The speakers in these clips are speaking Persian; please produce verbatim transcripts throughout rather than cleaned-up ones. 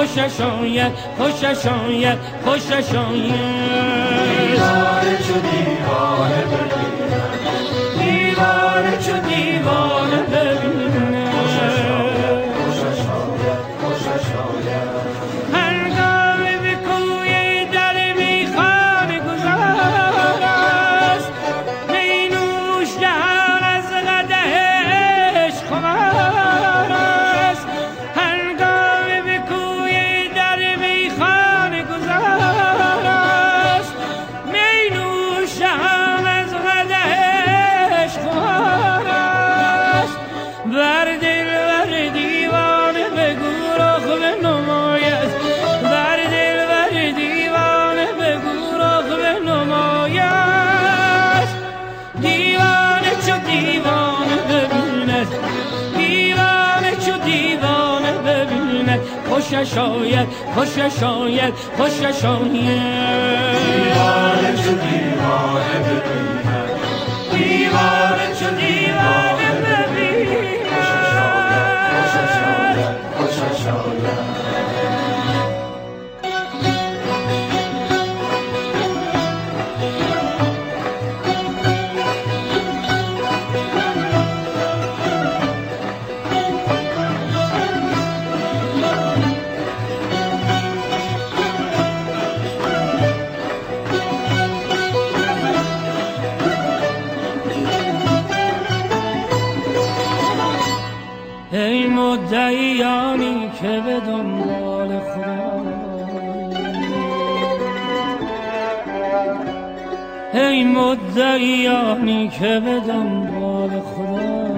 خوشش آید خوشش آید خوشش آید دیوانه چو دیوانه ببینم دیوانه چو دیوانه ببینم خوشش آید خوشش آید خوشش آید هنگام به کوی در میخانه گذار است می نوش جهان از قدح عشق خمار است هنگام به کوی در میخانه گذار است می نوش جهان از قدح عشق خمار است بر دل بر دیوانه بگو رخ بنماید بر دل بر دیوانه بگو رخ بنماید دیوانه چو دیوانه ببیند دیوانه چو دیوانه ببیند خوشش آید خوشش آید خوشش آید دیوانه چو دیوانه ببینم دیوانه چو دیوانه ببیند خوشش آید خوشش آید ای مدعیانی که به دنبال خدا ای مدعیانی که به دنبال خدا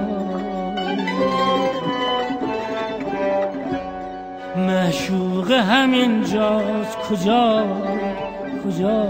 معشوق همین جاست کجا کجا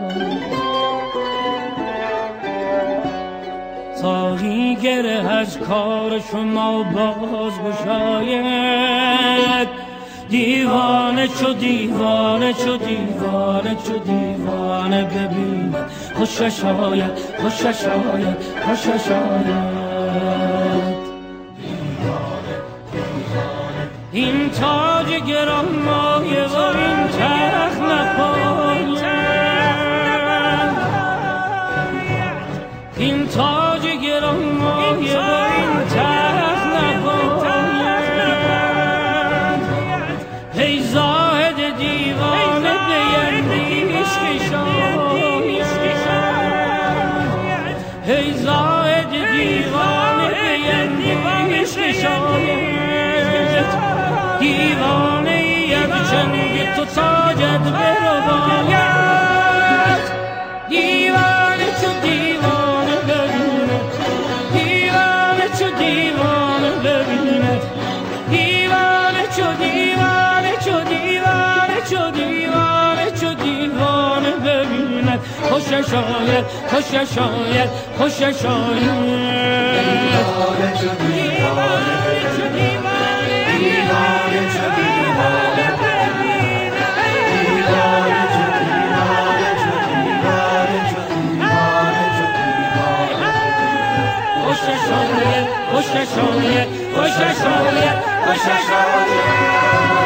ساقی گره از کار شما باز گشاید دیوانه چو دیوانه چو دیوانه چو دیوانه ببین خوشش آید خوشش آید خوشش آید این تاج گرانمایه و این تخت نپاید این تاج گرانمایه و این تخت نپاید ای زاهد دیوانه بیندیش که شاید ای زاهد دیوانه بیندیش که شاید دیوانه یک چنگ تو تاجت برو باید دیوانه چو دیوانه ببیند دیوانه چو دیوانه ببیند دیوانه چو دیوانه چو دیوانه چو دیوانه چو دیوانه ببیند خوشش آید خوشش آید خوشش آید دیوانه چو دیوانه چو دیوانه دیوانه چو دیوانه دیوانه چو دیوانه چو دیوانه چو دیوانه چو دیوانه خوشش آید خوشش آید خوشش آید خوشش آید